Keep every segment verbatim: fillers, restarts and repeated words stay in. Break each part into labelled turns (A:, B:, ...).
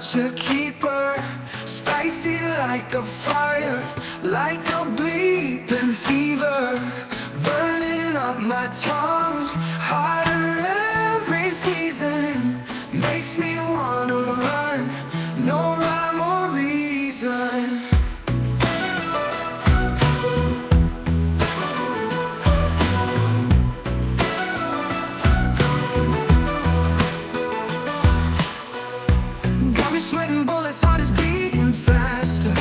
A: such a keeper, spicy like a fire, like a bleeping fever, burning up my tongue, hotter every season, makes me wanna run, no rhyme or reason. Sweating bullets, heart is beating faster.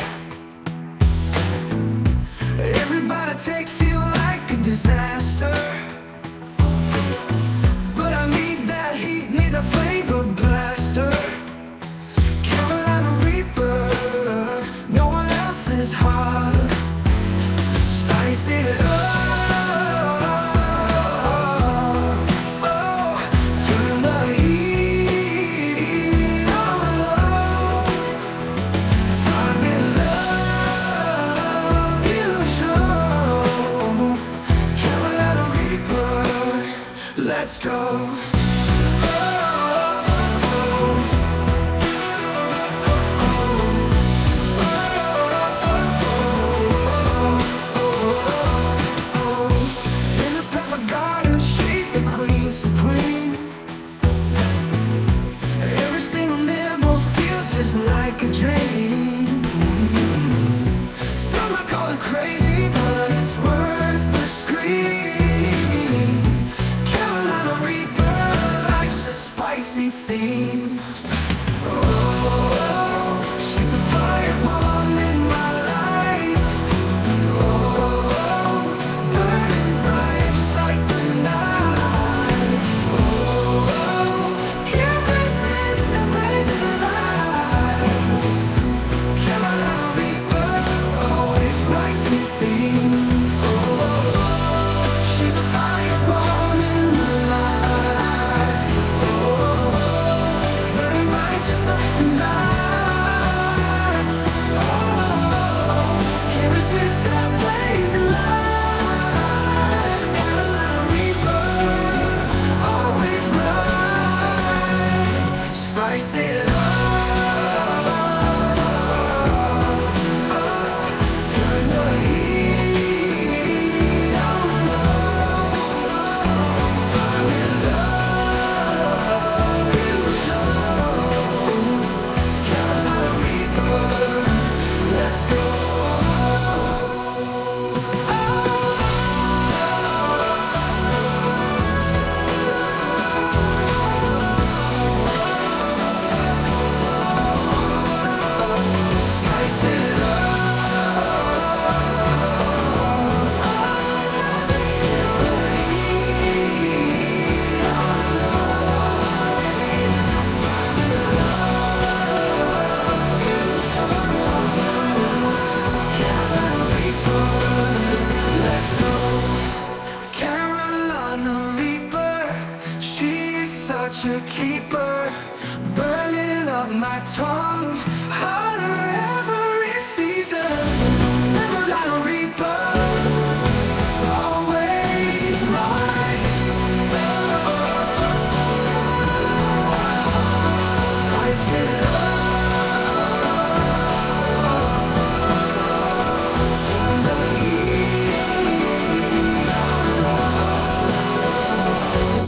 A: Every bite I take feel like a disaster. But I need that heat, need that flavor blaster. Carolina Reaper, no one else is harder. Spice it up. Let's go. In a pepper garden, she's the queen supreme. Every single nibble feels just like a dream. Some might call it crazy, but it's worth the scream. Theme. Oh, she's a firebomb in my life. Oh, burning bright just like the night. Oh, can't resist the blazing light. Carolina Reaper, always spicy theme. Oh, she's a firebomb in my life. Just like the night. Oh, can't resist that blazing light. Carolina Reaper, always right. Spice it up. Turn the heat on low. Find me love you show. Let's go. Spice it up. Let's go. Carolina Reaper, she's such a keeper, burning up my tongue, hotter.